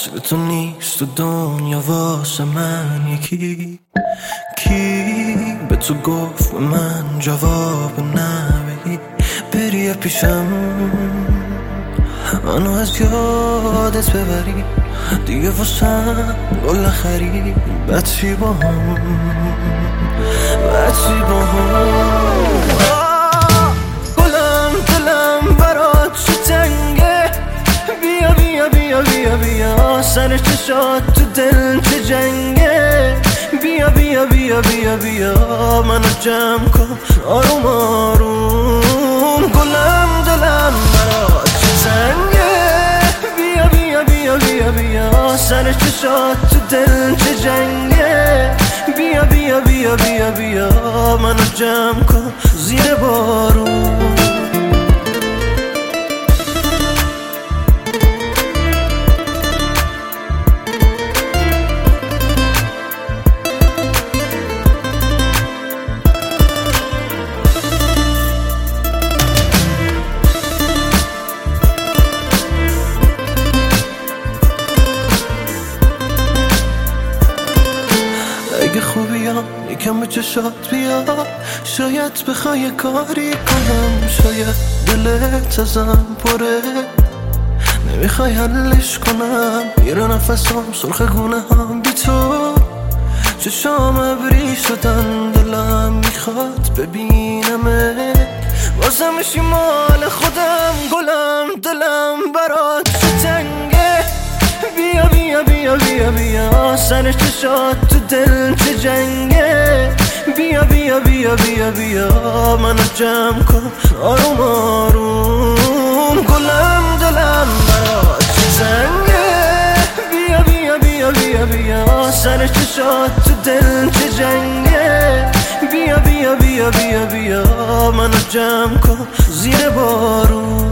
مثل تو نیست تو دنیا واسه من یکی. کی به تو گفت من جواب نبگی بری پیشم منو از یادت ببری دیگه واسم گل نخری بچی با هم گلم دلم برات چه تنگه بیا بیا بیا بیا بیا سر چشات تو دل چه جنگه بیا بیا بیا بیا بیا منو جمع کن آروم آروم گلم دلم برات چه تنگه بیا بیا بیا بیا بیا سر چشات تو دل چه جنگه بیا بیا بیا بیا بیا منو جمع کن زیر بارون. اگه خوبیام یکم به چشات بیا شاید بخوای کاری کنم شاید دلت ازم پره نمیخوای حلش کنم میره نفسام سرخ گونه هم بی تو چشام ابری شدن دلم میخواد ببینمه بازم میشی مال خودم گلم دلم برات چه تنگه بیا بیا بیا بیا بیا سر چشات تو دل چه جنگه بیا بیا بیا بیا بیا منو جمع کن آروم آروم گلم دلم برات چه تنگه بیا بیا بیا بیا بیا سر چشات تو دل چه جنگه بیا بیا بیا بیا بیا منو جمع کن زیر بارون.